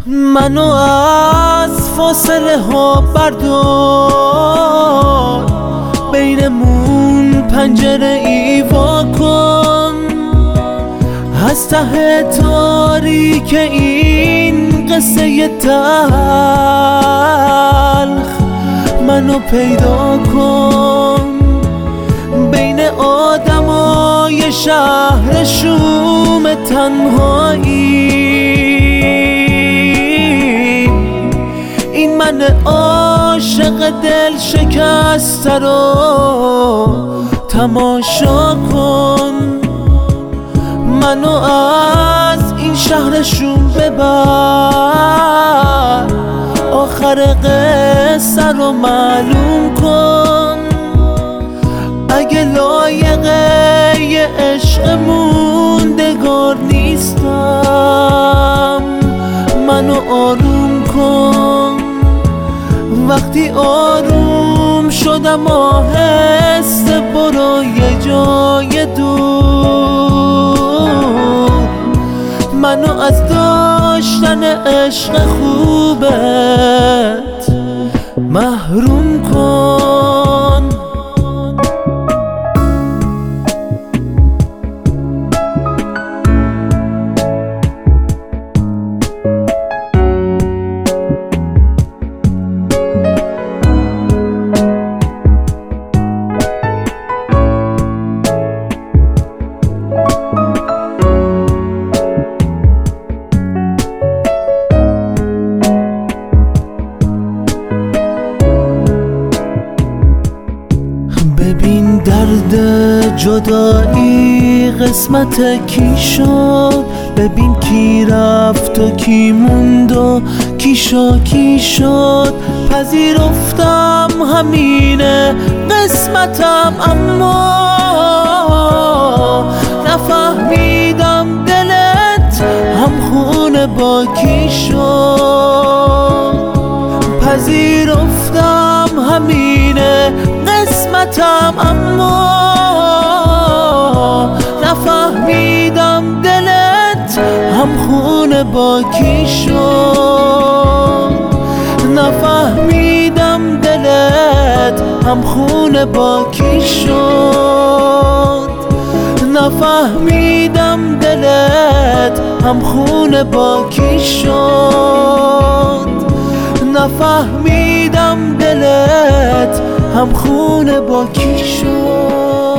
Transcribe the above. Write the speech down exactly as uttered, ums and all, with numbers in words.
منو از فاصله ها بردار، بینمون پنجره ای وا کن. از ته تاریک این قصه تلخ منو پیدا کن. بین آدمای شهر شوم تنهایی، این من عاشق دل شکسته رو تماشا کن. منو از این شهر شوم ببر، آخر قصه رو معلوم کن. اگه لایقه یه عشق موندگار نیستم، منو آروم کن. وقتی آروم شدم آهسته برو یه جای دور، منو از داشتن عشق خوبت محروم کن. ببین درد جدایی قسمت کی شد، ببین کی رفت و کی موند و کی شا کی شد. پذیرفتم همینه قسمتم، اما نفهمیدم دلت همخونه با کی شد. پذیرفتم همینه قسمتم، اما نفهمیدم دلت همخونه با کی شد. نفهمیدم دلت همخونه با کی شد. نفهمیدم دلت همخونه با کی شد. نفهمیدم دلت همخونه با کی شد.